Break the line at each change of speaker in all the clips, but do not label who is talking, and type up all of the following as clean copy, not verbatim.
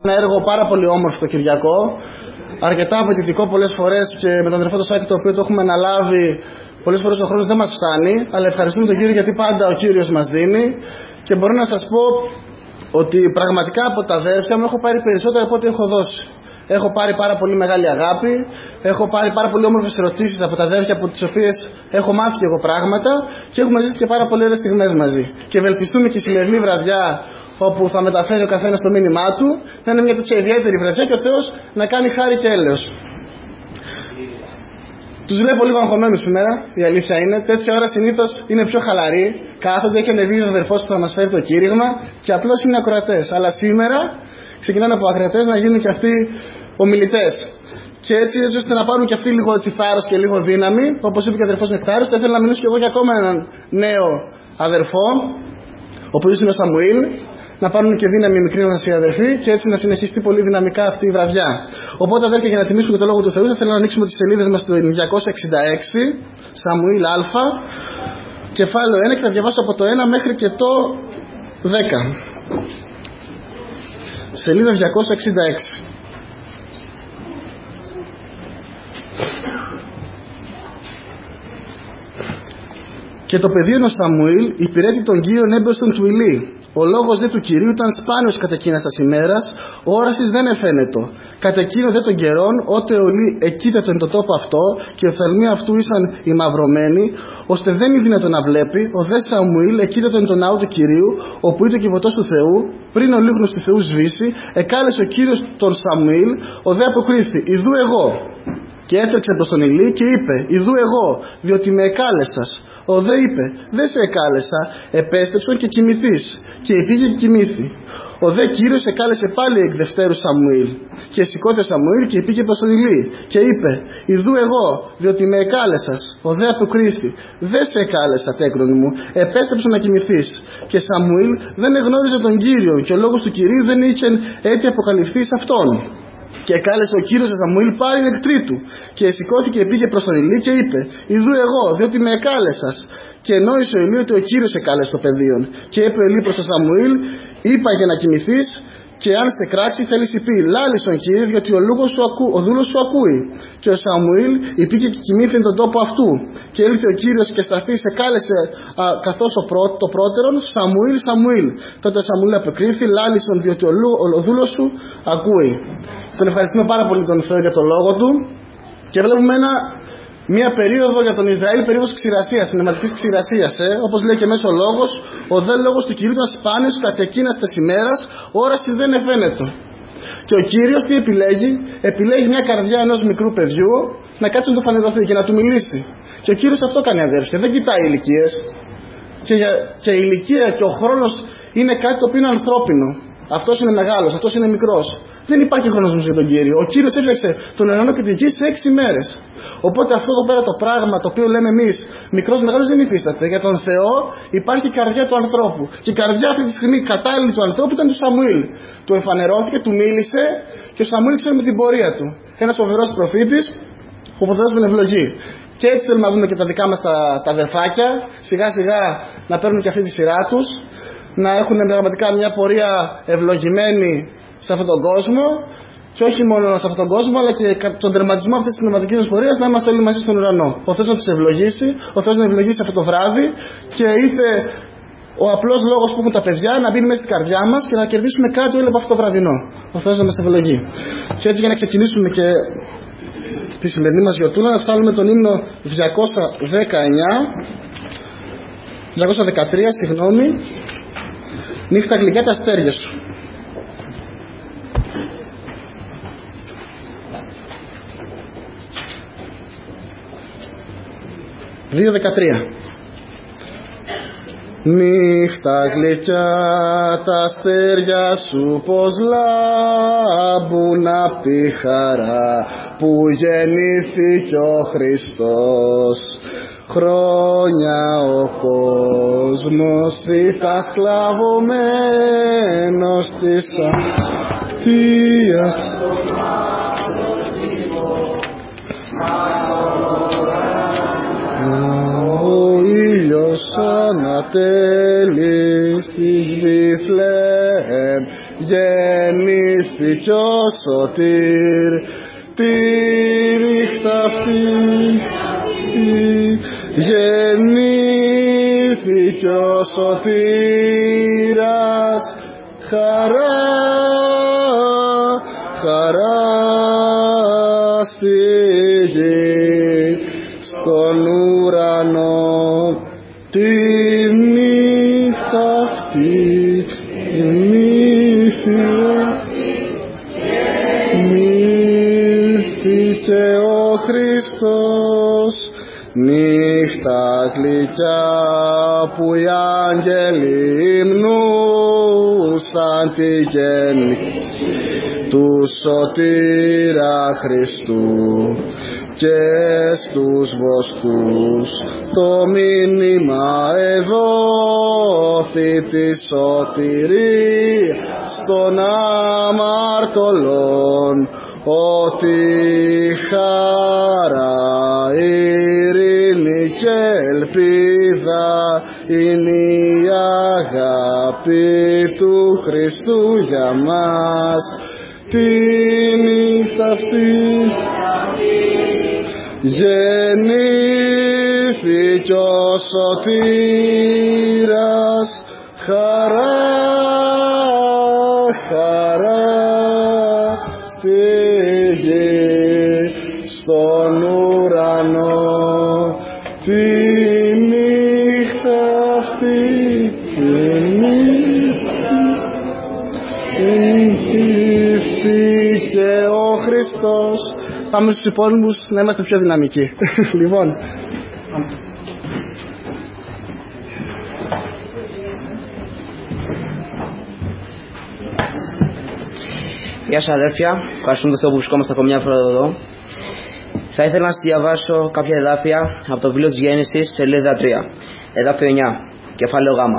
ένα έργο πάρα πολύ όμορφο το Κυριακό, αρκετά απαιτητικό πολλές φορές και με τον αδερφό το Σάκη το οποίο το έχουμε αναλάβει. Πολλές φορές ο χρόνος δεν μας φτάνει, αλλά ευχαριστούμε τον Κύριο γιατί πάντα ο Κύριος μας δίνει. Και μπορώ να σας πω ότι πραγματικά από τα αδέρφια μου έχω πάρει περισσότερα από ό,τι έχω δώσει. Έχω πάρει πάρα πολύ μεγάλη αγάπη, έχω πάρει πάρα πολύ όμορφες ερωτήσεις από τα αδέρφια από τις οποίες έχω μάθει και εγώ πράγματα και έχουμε ζήσει και πάρα πολύ ωραίες στιγμές μαζί. Και ευελπιστούμε και η σημερινή βραδιά, όπου θα μεταφέρει ο καθένας το μήνυμά του, να είναι μια τέτοια ιδιαίτερη βραδιά και ο Θεός να κάνει χάρη και έλεος. Τους βλέπω λίγο αγχωμένους σήμερα, η αλήθεια είναι. Τέτοια ώρα συνήθως είναι πιο χαλαροί, κάθονται, έχει ανεβεί ο αδερφός που θα μας φέρει το κήρυγμα και απλώς είναι ακροατές. Αλλά σήμερα ξεκινάνε από ακροατές να γίνουν και αυτοί ομιλητές. Και έτσι ώστε να πάρουν και αυτοί λίγο θάρρος και λίγο δύναμη, όπως είπε και ο αδερφός Νεκτάριος, θα ήθελα να μιλήσω και εγώ για ακόμα έναν νέο αδερφό, ο οποίος είναι ο Σαμουήλ. Να πάρουν και δύναμη οι μικροί μας οι αδερφοί και έτσι να συνεχιστεί πολύ δυναμικά αυτή η βραδιά. Οπότε, αδέρφια, για να τιμήσουμε το λόγο του Θεού, θα θέλω να ανοίξουμε τις σελίδες μας του 266, Σαμουήλ Α, κεφάλαιο 1, και θα διαβάσω από το 1 μέχρι και το 10. Σελίδα 266. Και το παιδί ενός Σαμουήλ υπηρέτει τον Κύριον έμπροσθεν του Ηλί. Ο λόγος δε του Κυρίου ήταν σπάνιος κατά εκείνας τας ημέρας, όρασης δεν εφαίνετο. Κατά εκείνο δε των καιρών, ότε ο Ηλί εκείτατο εν το τόπο αυτό, και οι οφθαλμοί αυτού ήσαν οι μαυρωμένοι, ώστε δεν είναι δυνατό να βλέπει, ο δε Σαμουήλ εκείτατο εν το ναό του Κυρίου, όπου ήταν ο κυβωτός του Θεού, πριν ο λίγνος του Θεού σβήσει, εκάλεσε ο Κύριος τον Σαμουήλ, ο δε αποκρίθη, ιδού εγώ. Και έτρεξε προς τον Ηλί και είπε, ιδού εγώ, διότι με εκάλεσας. Ο δε είπε, δεν σε εκάλεσα, επέστρεψον και κοιμηθείς. Και πήγε και κοιμήθη. Ο δε Κύριος εκάλεσε πάλι εκ δευτέρου Σαμουήλ. Και σηκώθηκε Σαμουήλ και πήγε προς τον Ηλί. Και είπε, ιδού εγώ, διότι με εκάλεσας. Ο δε αποκρίθη, δεν σε εκάλεσα, τέκρον μου, επέστρεψον να κοιμηθείς. Και Σαμουήλ δεν εγνώριζε τον Κύριο, και ο λόγος του Κυρίου δεν είχε έτσι αποκαλυφθεί σε αυτόν. Και κάλεσε ο Κύριος Σαμουήλ πάλι εκ τρίτου. Και σηκώθηκε και πήγε προς τον Ηλί και είπε, ιδού εγώ, διότι με εκάλεσας. Και ενόησε ο Ηλί ότι ο Κύριος εκάλεσε το παιδίον. Και είπε ο Ηλί προς τον Σαμουήλ, είπα για να κοιμηθείς, και αν σε κράξει θέλεις πει, λάλησον Κύριε, διότι ο δούλος σου ακούει. Και ο Σαμουήλ υπήκε και κοιμήθη τον τόπο αυτού. Και ήλθε ο Κύριος και σταθεί σε κάλεσε καθώς το πρώτερον, Σαμουήλ, Σαμουήλ. Τότε ο Σαμουήλ απεκρίθη, λάλησον, διότι ο δούλος σου ακούει. Τον ευχαριστούμε πάρα πολύ τον Θεό για το λόγο του. Και βλέπουμε μια περίοδο για τον Ισραήλ, περίοδος ξηρασίας, συναισθηματικής ξηρασίας. Όπως λέει και μέσα ο λόγος, ο δε λόγος του Κυρίου ήταν σπάνιος κατά εκείνας της ημέρας, όραση δεν εφαίνεται. Και ο Κύριος τι επιλέγει? Επιλέγει μια καρδιά ενός μικρού παιδιού να κάτσει να του φανερωθεί και να του μιλήσει. Και ο Κύριος αυτό κάνει, αδέρφια. Δεν κοιτάει ηλικίες. Και η ηλικία και ο χρόνος είναι κάτι το οποίο είναι ανθρώπινο. Αυτός είναι μεγάλος, αυτός είναι μικρός. Δεν υπάρχει χρόνος για τον Κύριο. Ο Κύριος έφτιαξε τον ουρανό και τη γη σε 6 μέρες. Οπότε αυτό εδώ πέρα το πράγμα το οποίο λέμε εμείς μικρός μεγάλος δεν υφίσταται. Για τον Θεό υπάρχει η καρδιά του ανθρώπου. Και η καρδιά αυτή τη στιγμή κατάλληλη του ανθρώπου ήταν του Σαμουήλ. Του εμφανερώθηκε, του μίλησε και ο Σαμουήλ ξέρει με την πορεία του. Ένας φοβερός προφήτης που ο Θεός τον ευλογεί. Και έτσι θέλουμε να δούμε και τα δικά μας τα αδερφάκια, σιγά σιγά να παίρνουν και αυτή τη σειρά τους, να έχουν πραγματικά μια πορεία ευλογημένη σε αυτόν τον κόσμο, και όχι μόνο σε αυτόν τον κόσμο, αλλά και τον τερματισμό αυτής της πνευματικής μας πορείας να είμαστε όλοι μαζί στον ουρανό. Ο Θεός να τους ευλογήσει, ο Θεός να ευλογήσει αυτό το βράδυ, και ήρθε ο απλός λόγος που έχουν τα παιδιά να μπει μέσα στην καρδιά μας και να κερδίσουμε κάτι όλο από αυτό το βραδινό. Ο Θεός να μας ευλογεί. Και έτσι, για να ξεκινήσουμε και τη σημερινή μας γιορτούλα, να ψάλουμε τον ύμνο 213, συγγνώμη, νύχτα γλυκιά τα αστέρια σου. 2:13. Νύχτα γλυκιά τα αστέρια σου πως λάμπουν απ' τη χαρά που γεννήθηκε ο Χριστός. Χρόνια ο κόσμος ήταν σκλαβωμένος της αμαρτίας. Ο ήλιος ανατέλει στη Βιθλεέμ γεννήθηκε ο σωτήρ τη νύχτα αυτή, γεννήθηκε ο σωτήρας, χαρά, χαρά στη γη, στον ουρανό τη νύχτα αυτή, γεννήθηκε ο Χριστός, νύχτα γλυκιά που οι άγγελοι υμνούσαν τη γέννηση του σωτήρα Χριστού, και στους βοσκούς το μήνυμα εδόθη τη σωτηρία στον αμαρτωλόν, ότι χαρά, ειρήνη και ελπίδα είναι η αγάπη του Χριστού για μας. Τη νύχτα αυτή γεννήθηκε ο σωτήρας, χαρά, χαρά στη γη, στον ουρανό τη νύχτα αυτή, γεννήθηκε ο Χριστός. Πάμε στους υπόλοιπους να είμαστε πιο δυναμικοί. Λοιπόν,
γεια σας αδέρφια, ευχαριστούμε τον Θεό που βρισκόμαστε ακόμα μια φορά εδώ. Θα ήθελα να σας διαβάσω κάποια εδάφια από το βιβλίο της Γέννησης, σελίδα 3, εδάφιο 9, κεφάλαιο Γ.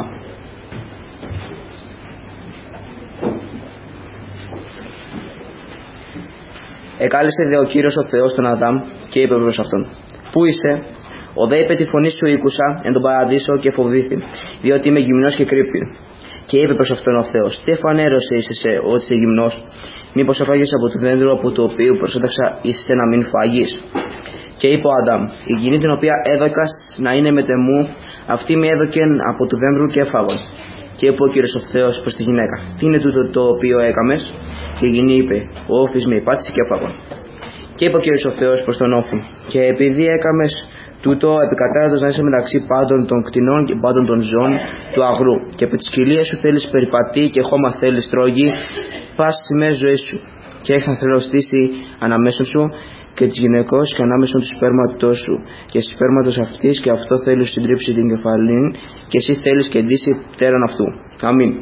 Εκάλεσε δε ο Κύριος ο Θεός τον Αδάμ και είπε προς αυτόν: Πού είσαι? Ο δε είπε: Τη φωνή σου ήκουσα εν τον παραδείσο και φοβήθη, διότι είμαι γυμνός και κρύπη. Και είπε προς αυτόν ο Θεός: Τι εφανέρωσε είσαι σε ότι είσαι γυμνός? Μήπως έφαγες από το δέντρο από το οποίο προσέταξα είσαι να μην φάγεις? Και είπε ο Αδάμ: Η γυνή την οποία έδωκας να είναι μετεμού, αυτή με έδωκεν από του δέντρου και έφαγον. Και είπε ο Κύριος ο Θεός προς τη γυναίκα: Τι είναι τούτο το οποίο έκαμες? Και η γυνή είπε: Ο όφης με υπάτησε και έφαγον. Και είπε ο Κύριος ο Θεός προς τον όφη: Και επειδή έκαμες τούτο, επικατάρετος να είσαι μεταξύ πάντων των κτηνών και πάντων των ζώων του αγρού, και επί της κοιλίας σου θέλεις περιπατεί και χώμα θέλεις τρώγει πας στις ημέρες ζωής σου. Και έχει ανθρεωστήσει αναμέσων σου και της γυναικός και ανάμεσον του σπέρματος σου και της σπέρματος αυτής, και αυτό θέλει σου συντρίψει την κεφαλήν, και εσύ θέλεις και ντύσει πτέραν αυτού. Αμήν.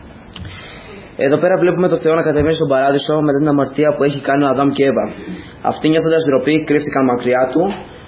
Εδώ πέρα βλέπουμε το Θεό να κατεβαίνει στον παράδεισο μετά την αμαρτία που έχει κάνει ο Αδάμ και Εύα. Αυτοί, νιώθοντας ντροπή, κρύφτηκαν μακριά του.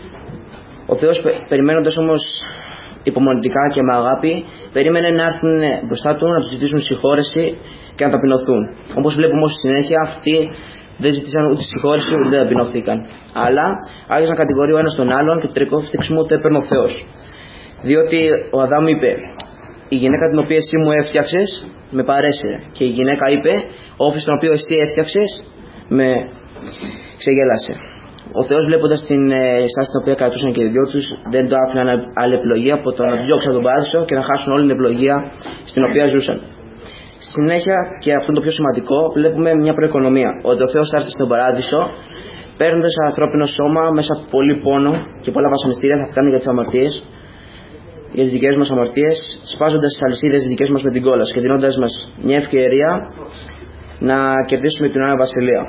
Ο Θεός, περιμένοντας όμως υπομονητικά και με αγάπη, περίμενε να έρθουν μπροστά του, να τους ζητήσουν συγχώρεση και να ταπεινωθούν. Όπως βλέπουμε όμως στη συνέχεια, αυτοί δεν ζήτησαν ούτε συγχώρεση ούτε ταπεινωθήκαν. Αλλά άρχισαν να κατηγορεί ο ένας τον άλλον και το τελικό φταίξιμο το έπαιρνε ο Θεός. Διότι ο Αδάμ είπε: Η γυναίκα την οποία εσύ μου έφτιαξες με παρέσυρε. Και η γυναίκα είπε: Ο όφης τον οποίο εσύ έφτιαξες με ξεγέλασε. Ο Θεός, βλέποντας την στάση την οποία κρατούσαν και οι δυο τους, δεν το άφηναν άλλη επιλογή από το να τους διώξουν τον παράδεισο και να χάσουν όλη την ευλογία στην οποία ζούσαν. Στη συνέχεια, και αυτό είναι το πιο σημαντικό, βλέπουμε μια προοικονομία. Ότι ο Θεός θα έρθει στον παράδεισο, παίρνοντας ένα ανθρώπινο σώμα μέσα από πολύ πόνο και πολλά βασανιστήρια, θα φτάνει για τις αμαρτίες, για τις δικές μας αμαρτίες, σπάζοντας τις αλυσίδες τις δικές μας με την κόλαση και δίνοντας μας μια ευκαιρία να κερδίσουμε την Νέα Βασιλεία.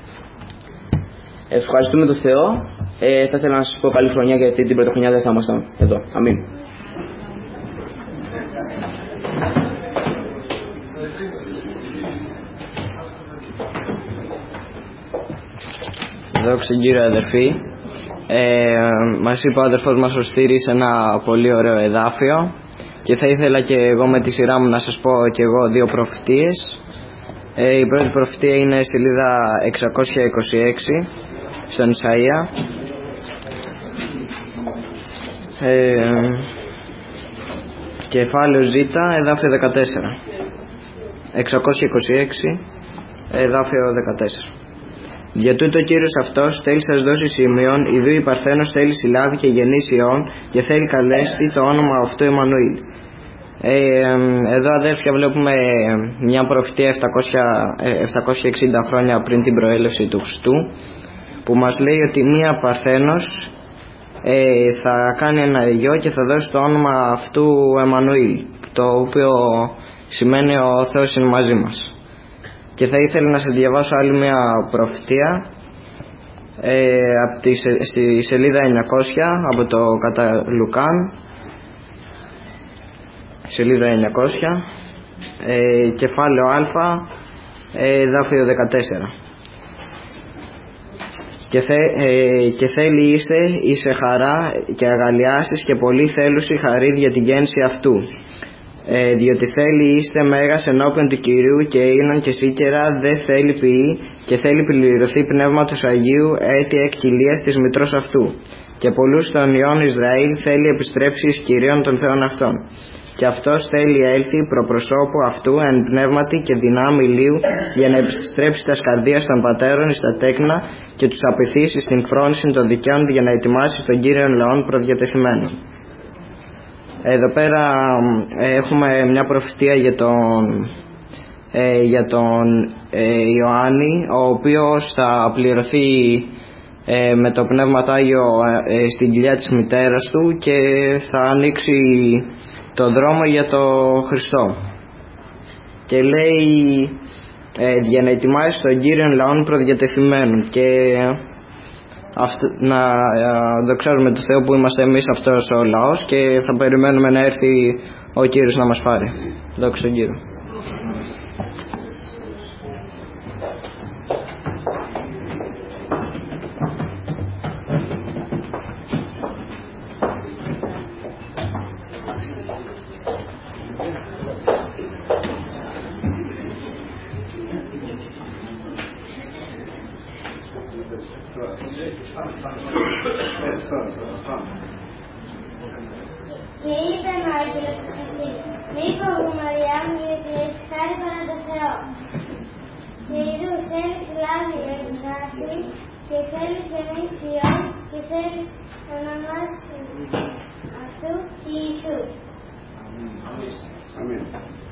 Ευχαριστούμε τον Θεό. Θα ήθελα να σας πω καλή χρονιά, γιατί την πρωτοχρονιά δεν θα ήμασταν εδώ. Αμήν.
Δόξα Κύριε αδερφοί. Μας είπε ο αδερφός μας ο Στήρης ένα πολύ ωραίο εδάφιο και θα ήθελα και εγώ με τη σειρά μου να σας πω και εγώ δύο προφητείες. Η πρώτη προφητεία είναι σελίδα 626 στον Ισαΐα. Κεφάλαιο Ζ, εδάφιο 14. εδάφιο 14. Για τούτο ο Κύριος αυτός θέλει σας δώσει σημείων, ιδού η Παρθένος θέλει συλλάβει και γεννήσει ιών και θέλει καλέστη το όνομα αυτού Εμμανουήλ. Εδώ αδέρφια βλέπουμε μια προφητεία 760 χρόνια πριν την προέλευση του Χριστού, που μας λέει ότι μια Παρθένος θα κάνει ένα γιο και θα δώσει το όνομα αυτού Εμμανουήλ, το οποίο σημαίνει ο Θεός είναι μαζί μας. Και θα ήθελα να σας διαβάσω άλλη μια προφητεία στη σελίδα 900 από το κατά Λουκάν, σελίδα 900, κεφάλαιο Α, εδάφιο 14. Και θέλει είσαι χαρά και αγαλιάσεις και πολύ θέλουσι χαρή για την γέννηση αυτού. Διότι θέλει είστε μέγας ενώπιον του Κυρίου και ίνον και σίκερα δεν θέλει ποιή και θέλει πληρωθεί πνεύματος Αγίου έτη εκκυλίας της μητρός αυτού. Και πολλούς των ιών Ισραήλ θέλει επιστρέψει εις Κυρίων των Θεών αυτών. Και αυτός θέλει έλθει προπροσώπου αυτού εν πνεύματι και δυνάμει ηλίου για να επιστρέψει τα καρδίας των πατέρων εις τα τέκνα και τους απειθήσει στην φρόνηση των δικαίων για να ετοιμάσει τον Κύριον λαών προδιατεθειμένων. Εδώ πέρα έχουμε μια προφητεία για τον Ιωάννη, ο οποίος θα πληρωθεί με το Πνεύμα Άγιο στην κοιλιά της μητέρας του και θα ανοίξει τον δρόμο για τον Χριστό. Και λέει για να ετοιμάσει τον Κύριον λαών προδιατεθειμένων. Και να δοξάζουμε τον Θεό που είμαστε εμείς αυτός ο λαός και θα περιμένουμε να έρθει ο Κύριος να μας πάρει. Δόξα τον Κύριο.
Και είπε ο άγγελος της αυτής, μη φοβού Μαριάμ, γιατί έχεις χάρη παρά το Θεό. Και ειδού θέλεις λάβει εκδράση και θέλεις γεννήσει ιόν και θέλεις ονομάσει αυτού Ιησού. Αμήν.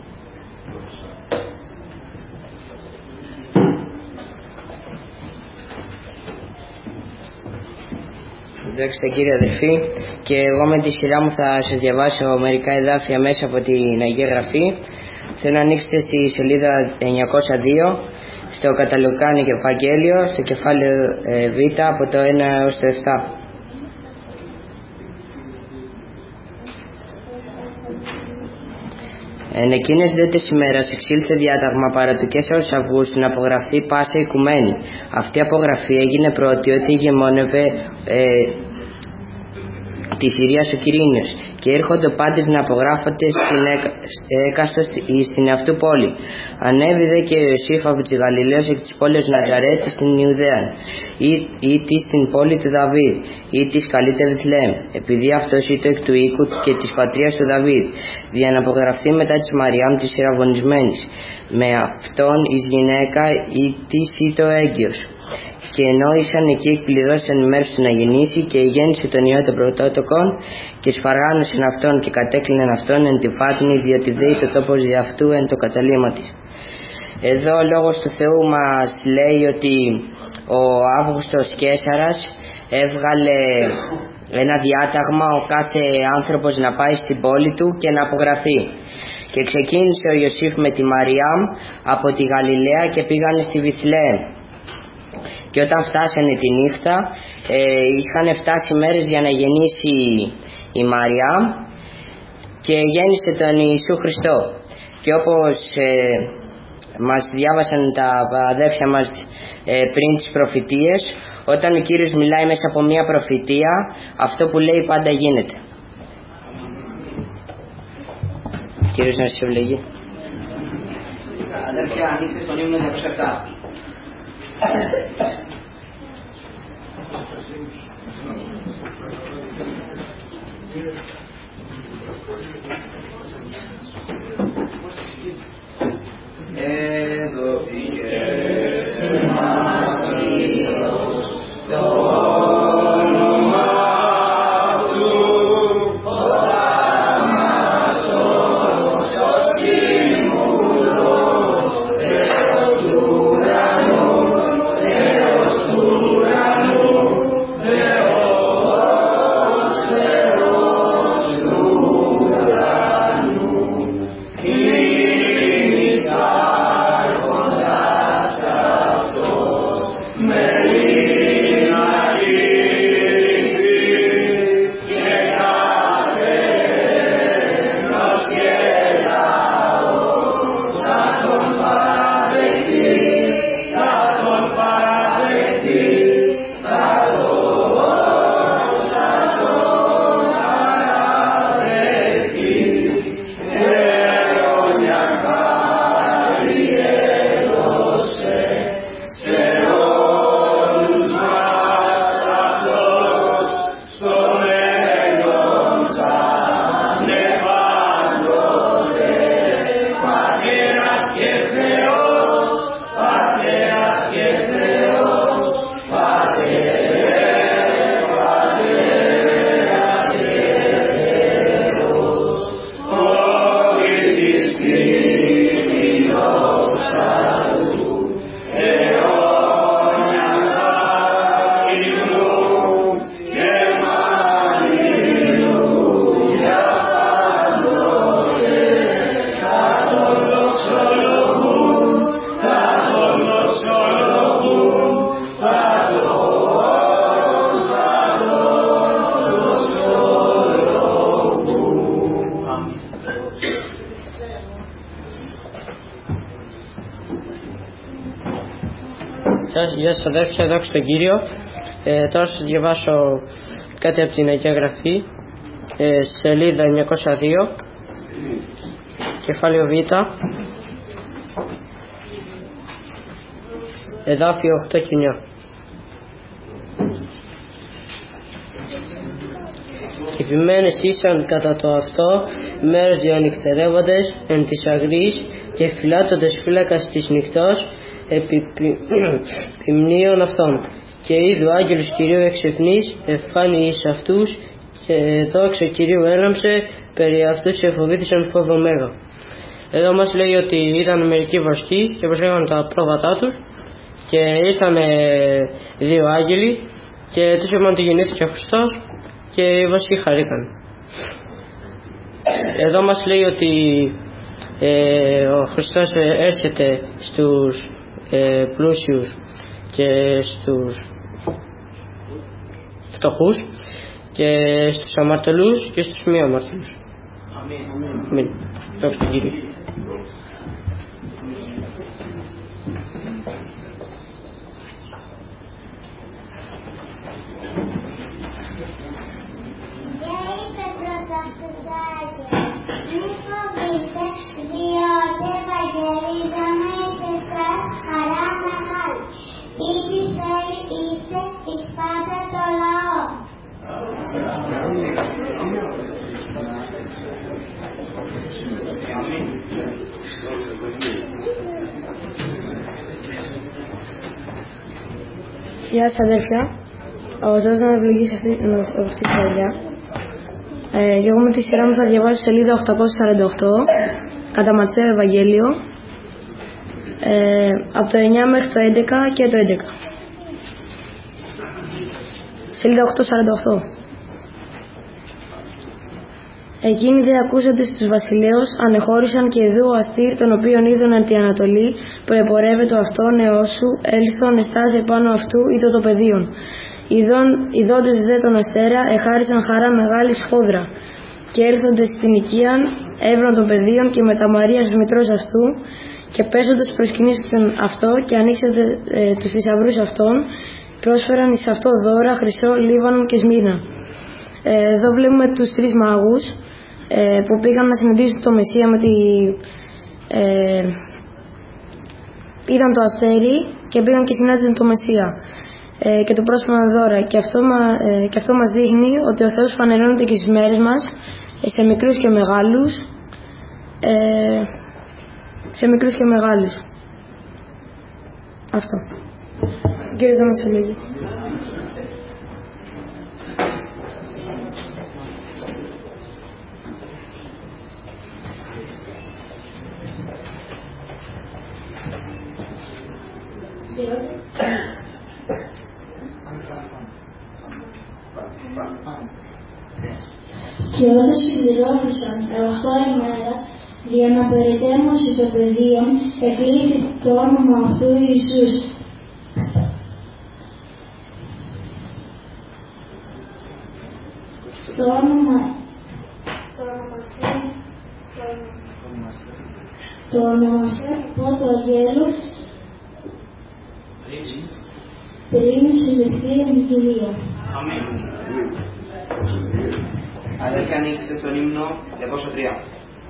Δόξα Κύριε αδελφοί, και εγώ με τη σειρά μου θα σας διαβάσω μερικά εδάφια μέσα από την Αγία Γραφή. Θέλω να ανοίξετε στη σελίδα 902 στο κατά Λουκάν Ευαγγέλιο, στο κεφάλαιο Β από το 1 έως το 7. Εν εκείνες δε τις ημέρας εξήλθε διάταγμα παρά του Καίσαρος Αυγούστου να απογραφεί πάσα οικουμένη. Αυτή η απογραφή έγινε πρώτη ότι ηγεμόνευε τη θηρία ο Κυρίνιος και έρχονται πάντες να απογράφονται στην έκαστος στην αυτού πόλη. Ανέβη δε και ο Ιωσήφ από της Γαλιλαίας εκ της πόλης Ναζαρέτ στην Ιουδαία ή στην πόλη του Δαβίδ ή της καλείται Βηθλεέμ, επειδή αυτός ήταν εκ του οίκου και της πατρίας του Δαβίδ, για να απογραφεί μετά της Μαριάμ της ιεραβωνισμένης, με αυτόν εις γυναίκα ή της ή το έγκυος. Και ενώ ήσαν εκεί εκπληρώθησαν οι μέρες του να γεννήσει, και γέννησε τον ιό των πρωτότοκων και σφαργάνωσαν αυτόν και κατέκλυναν αυτόν εν τη φάτνη, διότι δέει το τόπος δι' αυτού εν το καταλήμματι. Εδώ ο λόγος του Θεού μας λέει ότι ο Αύγουστος Καίσαρας έβγαλε ένα διάταγμα ο κάθε άνθρωπος να πάει στην πόλη του και να απογραφεί. Και ξεκίνησε ο Ιωσήφ με τη Μαριάμ από τη Γαλιλαία και πήγανε στη Βηθλεέμ. Και όταν φτάσανε τη νύχτα είχαν φτάσει μέρες για να γεννήσει η Μαριάμ και γέννησε τον Ιησού Χριστό. Και όπως μας διάβασαν τα αδέρφια μας πριν τις προφητείες, όταν ο Κύριος μιλάει μέσα από μια προφητεία, αυτό που λέει πάντα γίνεται. Ο Κύριος να σας ευλογεί. Αδέρφια, ανοίξτε τον ύμνο 207.
Γεια σας αδέρφια, δόξα τον Κύριο. Τώρα θα σας διαβάσω κάτι από την Αγία Γραφή, σελίδα 902, κεφάλαιο Β, εδάφιο 8 και 9. Επιμένες ήσαν κατά το αυτό μέρες διανυκτερεύοντες εν της αγρής και φυλάττοντες φύλακας της νυχτός επιμνίων αυτών. Και είδου άγγελος Κυρίου εξεφνής εφάνει εις αυτούς και δόξα Κυρίου έλαμψε περί αυτούς εφοβήθησαν φόβο μέγα. Εδώ μας λέει ότι ήταν μερικοί βοσκοί και προσέχαν τα πρόβατά τους και ήρθαν δύο άγγελοι και τους είπαν ότι γεννήθηκε ο Χριστός και οι βοσκοί χαρήκαν. Εδώ μας λέει ότι ο Χριστός έρχεται στους πλούσιους και στους φτωχούς και στους αμαρτωλούς και στους μη αμαρτωλούς. Αμήν. Δόξα τω Κύριε.
Γεια σας αδέρφια, ο Θεός να με ευλογήσει αυτή τη χρονιά. Και εγώ με τη σειρά μου θα διαβάσω σελίδα 848 κατά Ματθαίο Ευαγγέλιο, από το 9 μέχρι το 11 και το 11. Σελίδα 848. Εκείνοι δε ακούσαντες τους βασιλέους ανεχώρησαν και ειδού ο αστήρ τον οποίον είδον εν τη Ανατολή προεπορεύεται αυτόν εώσου έλθον εστάθε πάνω αυτού ήτο το πεδίον. Ιδόντες δε τον αστέρα εχάρισαν χαρά μεγάλη σφόδρα και έλθοντες στην οικίαν έβραν των πεδίων και με τα Μαρίας μητρός αυτού και πέσοντες προσκυνήσουν αυτό και ανοίξατε τους θησαυρούς αυτών πρόσφεραν εις αυτό δώρα χρυσό, λίβανον και σμύρνα. Εδώ βλέπουμε τους τρεις μάγους που πήγαν να συναντήσουν το Μεσσία με τη... είδαν το αστέρι και πήγαν και συνάντησαν το Μεσσία και του πρόσφεραν δώρα και αυτό μας δείχνει ότι ο Θεός φανερώνεται και στις μέρες μας σε μικρούς και μεγάλους. Σε μικρούς και μεγάλους. Αυτό. Κύριε Ζαμασολίγη.
Και όταν συμπληρώθησαν τα 8 ημέρας, για να περιτέμωση των παιδίων, εκλήθη το όνομα αυτού Ιησούς. Το ονομαστεί πρώτο αγγέλου πριν συλληφθεί η Κυρία.
Αμήν. Αδέρφια, ανοίξτε τον ύμνο 203.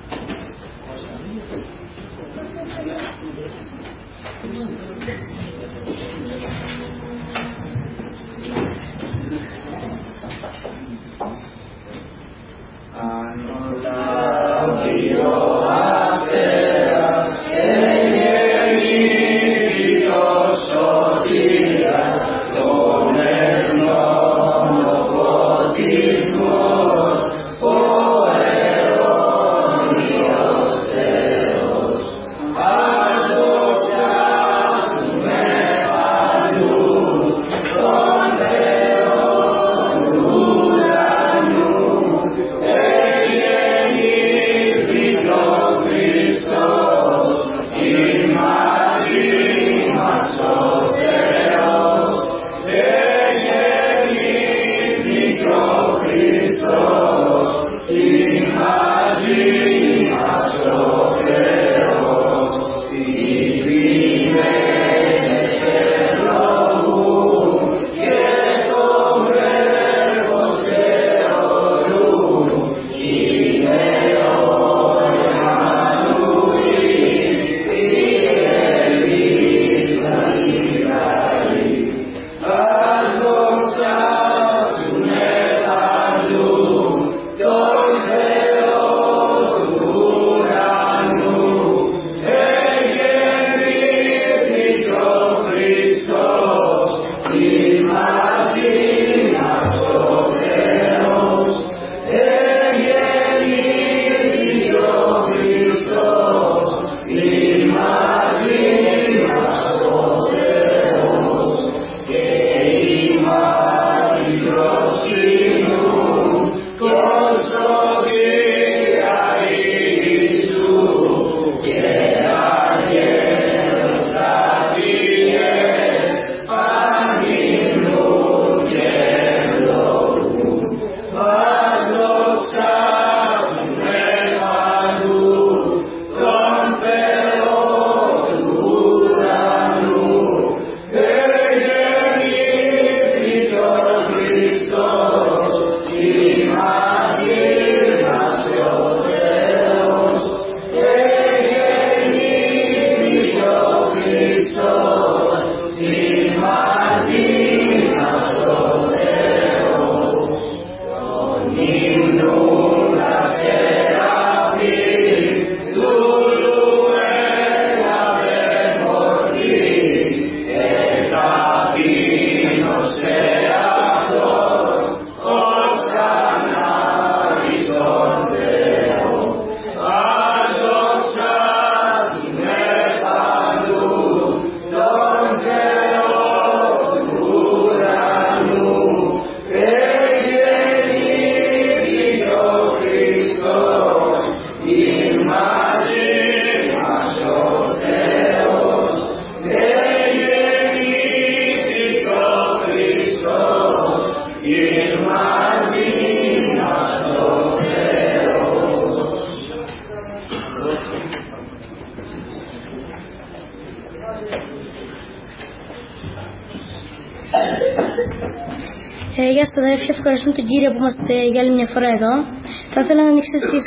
Γεια σας αδέρφια, ευχαριστούμε τον Κύριο που είμαστε για άλλη μια φορά εδώ. Θα ήθελα να ανοίξουμε τις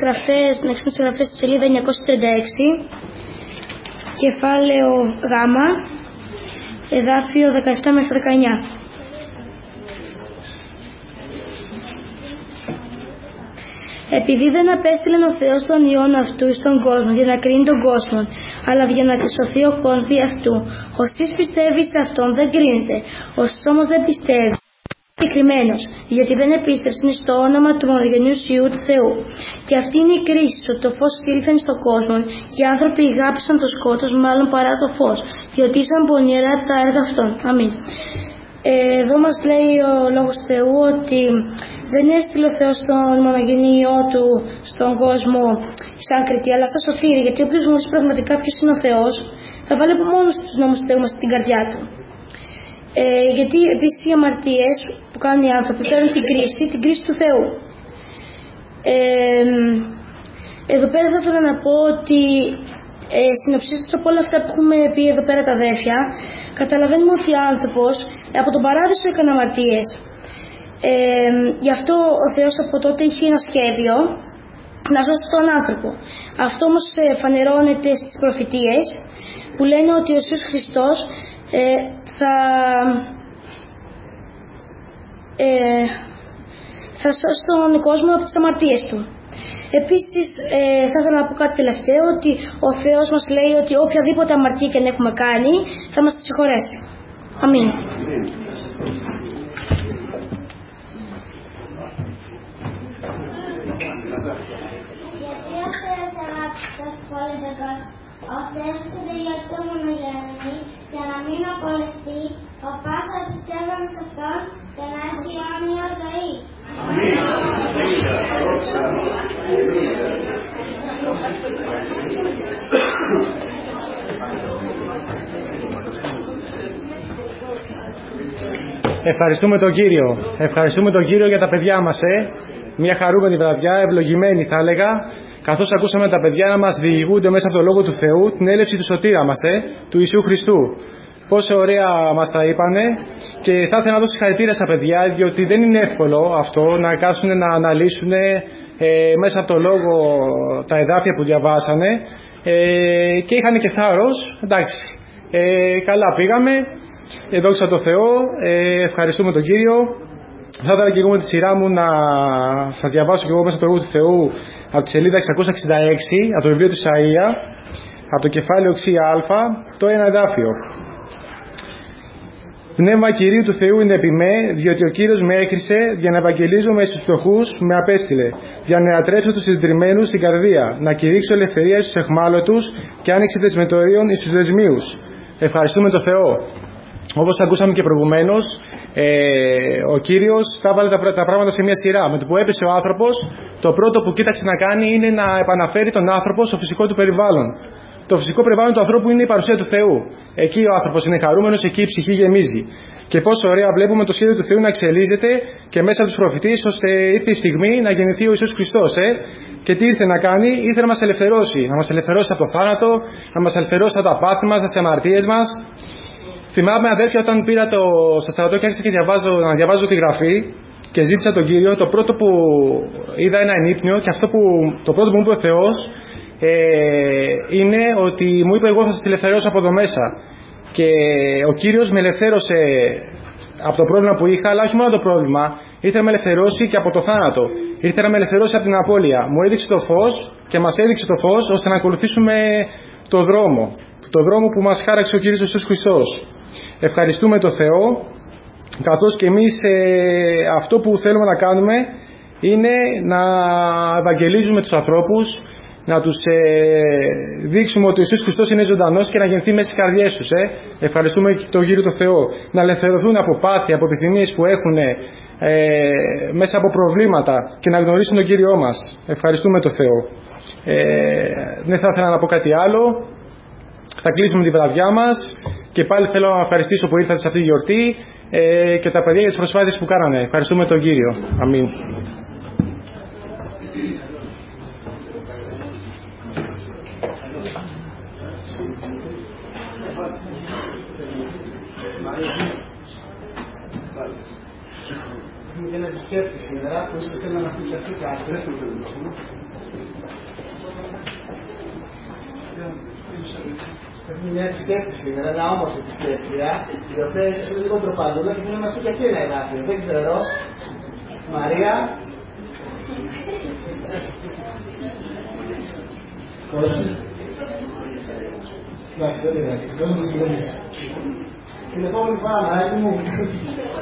γραφές στη σελίδα 936, κεφάλαιο Γ, εδάφιο 17 μέχρι 19. Επειδή δεν απέστειλεν ο Θεός τον Υιόν αυτού στον κόσμο για να κρίνει τον κόσμο, αλλά για να σωθεί ο κόσμος δι' αυτού. Ωστής πιστεύει σε αυτόν δεν κρίνεται, ωστός όμως δεν πιστεύει συγκεκριμένος, γιατί δεν επίστεψε στο όνομα του μονογενούς Υιού του Θεού. Και αυτή είναι η κρίση, ότι το φως ήλθεν στον κόσμο και οι άνθρωποι αγάπησαν το σκότος μάλλον παρά το φως, διότι ήσαν πονηρά τα έργα αυτών. Αμήν. Εδώ μας λέει ο Λόγος του Θεού ότι δεν έστειλε ο Θεός τον μονογενή Υιό του στον κόσμο σαν κριτή, αλλά σαν σωτήρη, γιατί όποιος γνωρίζει πραγματικά ποιος είναι ο Θεός θα βάλει μόνος τους νόμους του Θεού μας στην καρδιά του. Γιατί επίσης οι αμαρτίες που κάνουν οι άνθρωποι παίρνουν την κρίση του Θεού. Εδώ πέρα θα ήθελα να πω ότι συνοψίζοντας από όλα αυτά που έχουμε πει εδώ πέρα τα αδέρφια, καταλαβαίνουμε ότι ο άνθρωπος από τον παράδεισο έκανε αμαρτίες. Γι' αυτό ο Θεός από τότε είχε ένα σχέδιο να σώσει τον άνθρωπο. Αυτό όμως φανερώνεται στις προφητείες που λένε ότι ο Ιησούς Χριστός θα σώσει τον κόσμο από τις αμαρτίες του. Επίσης θα ήθελα να πω κάτι τελευταίο, ότι ο Θεός μας λέει ότι οποιαδήποτε αμαρτία και αν έχουμε κάνει θα μας συγχωρέσει. Αμήν.
Γιατί ο Θεός αγάπησε τόσο πολύ τον κόσμο, ώστε έδωσε τον Υιό του μονογενή, για να μην απολυθεί ο πάσα πιστεύων σε αυτόν και να έχει αιώνια ζωή.
Ευχαριστούμε τον Κύριο. Ευχαριστούμε τον Κύριο για τα παιδιά μας. Μια χαρούμενη βραδιά, ευλογημένη θα έλεγα, καθώς ακούσαμε τα παιδιά να μας διηγούνται μέσα από το Λόγο του Θεού την έλευση του σωτήρα μας, του Ιησού Χριστού. Πόσο ωραία μας τα είπανε, και θα ήθελα να δώσω συγχαρητήρια στα παιδιά, διότι δεν είναι εύκολο αυτό να κάτσουν να αναλύσουν μέσα από το Λόγο τα εδάφια που διαβάσανε, και είχαν και θάρρος. Εντάξει, καλά πήγαμε, δόξα τω Θεώ, ευχαριστούμε τον Κύριο. Θα ήθελα και εγώ με τη σειρά μου να σας διαβάσω και εγώ μέσα από το Λόγο του Θεού από τη σελίδα 666 από το βιβλίο του Ισαΐα, από το κεφάλαιο 6α, το ένα εδάφιο. Πνεύμα Κυρίου του Θεού είναι επί με, διότι ο Κύριος με έχρισε για να ευαγγελίζομαι στους φτωχούς, με απέστειλε, για να ανατρέψω τους συντριμμένους στην καρδία, να κηρύξω ελευθερία στους αιχμάλωτους και άνοιξη δεσμετωρίων εις τους δεσμίους. Ευχαριστούμε τον Θεό. Όπως ακούσαμε και προηγουμένως, ο Κύριος τα έβαλε τα πράγματα σε μια σειρά. Με το που έπεσε ο άνθρωπος, το πρώτο που κοίταξε να κάνει είναι να επαναφέρει τον άνθρωπο στο φυσικό του περιβάλλον. Το φυσικό περιβάλλον του ανθρώπου είναι η παρουσία του Θεού. Εκεί ο άνθρωπος είναι χαρούμενος, εκεί η ψυχή γεμίζει. Και πόσο ωραία βλέπουμε το σχέδιο του Θεού να εξελίσσεται και μέσα από τους προφητείς, ώστε ήρθε η στιγμή να γεννηθεί ο Ιησούς Χριστός. Και τι ήρθε να κάνει? Ήρθε να μας ελευθερώσει. Να μας ελευθερώσει από το θάνατο, να μας ελευθερώσει από τα πάθη μας, από τις αμαρτίες μας. Θυμάμαι, αδέρφια, όταν πήρα στο στρατό και άρχισα να διαβάζω τη γραφή και ζήτησα τον Κύριο, το πρώτο που είδα ένα ενύπνιο, και το πρώτο που μου είπε ο Θεός είναι ότι μου είπε: εγώ θα σας ελευθερώσω από εδώ μέσα. Και ο Κύριος με ελευθέρωσε από το πρόβλημα που είχα, αλλά όχι μόνο το πρόβλημα, ήρθε να με ελευθερώσει και από το θάνατο. Ήρθε να με ελευθερώσει από την απώλεια. Μου έδειξε το φως και μας έδειξε το φως ώστε να ακολουθήσουμε το δρόμο. Το δρόμο που μας χάραξε ο Κύριος Ιησούς Χριστός. Ευχαριστούμε τον Θεό, καθώς και εμείς αυτό που θέλουμε να κάνουμε είναι να ευαγγελίζουμε τους ανθρώπους, να τους δείξουμε ότι ο Ιησούς Χριστός είναι ζωντανός και να γεννηθεί μέσα στις καρδιές τους. Ευχαριστούμε τον Κύριο τον Θεό. Να ελευθερωθούν από πάθη, από επιθυμίες που έχουν μέσα από προβλήματα και να γνωρίσουν τον Κύριό μας. Ευχαριστούμε τον Θεό. Δεν θα ήθελα να πω κάτι άλλο. Θα κλείσουμε τη βραδιά μας και πάλι θέλω να ευχαριστήσω που ήρθατε σε αυτή τη γιορτή και τα παιδιά για τις προσπάθειες που κάνανε. Ευχαριστούμε τον Κύριο. Αμήν.
Ένα επισκέπτη σήμερα που ίσως θέλει να πει και αυτό κάτι. Έχουμε μια επισκέπτη σήμερα, ένα όμορφη επισκέπτρια, η οποία ίσως είναι λίγο τροπαντούλα και θέλει να μας πει και αυτή ένα εδάφιο. Δεν ξέρω. Μαρία. Όχι. Εντάξει, δεν πειράζει. Δεν μου συγκρίνεις. Την επόμενη φορά, μαράκι μου.